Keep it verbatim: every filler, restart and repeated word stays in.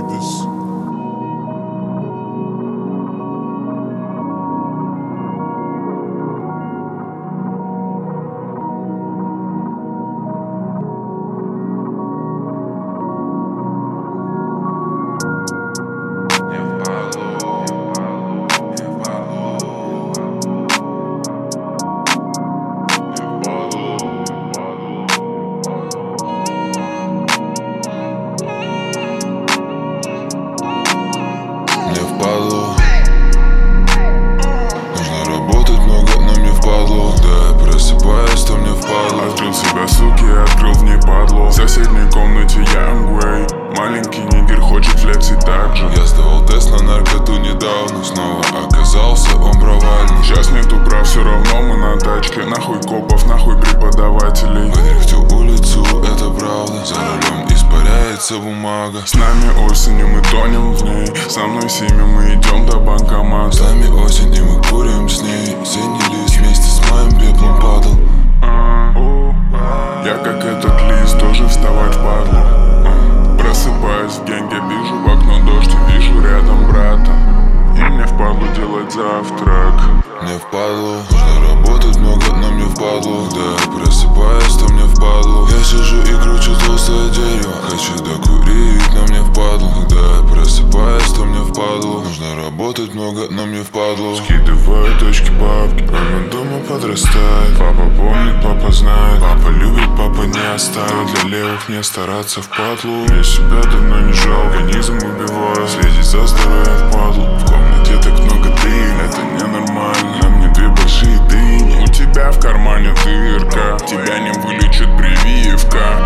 Babies. Нужно работать много, но мне впадло. Да, я просыпаюсь, то мне впадло. Открыл себя, суки, открыл в ней падло. В соседней комнате я Амгвей. Маленький нигер хочет флексить так же. Я сдавал тест на наркоту недавно. Снова оказался он провальный. Сейчас нету прав, все равно мы на тачке. Нахуй копов, нахуй преподавателей. Выдрих всю улицу, это правда. За рулем испаряется бумага. С нами осенью, мы тонем в ней. Со мной семя, мы идем до банкомата. С нами осень, и мы курим с ней. Синий лист вместе с моим пеплом падал. Я как этот лист, тоже вставать падлу. Просыпаюсь в генге, вижу в окно дождь и вижу рядом брата. И мне впадло делать завтрак. Мне впадло, нужно работать много, но мне впадло. Да, я просыпаюсь, то мне впадло. Я сижу и кручу толстое дерево. Хочу докурить, но мне впадло. Да, я просыпаюсь, то мне впадло. Нужно работать много, но мне впадло. Скидываю точки бабки, мама дома подрастает. Папа помнит, папа знает. Папа любит, папа не оставит. Для левых не стараться впадлу. Я себя давно не жал, организм убиваю. Следить за здоровьем впадлу. В комнате так много дыни, это ненормально. На мне две большие дыни. У тебя в кармане дырка, тебя не вылечит прививка.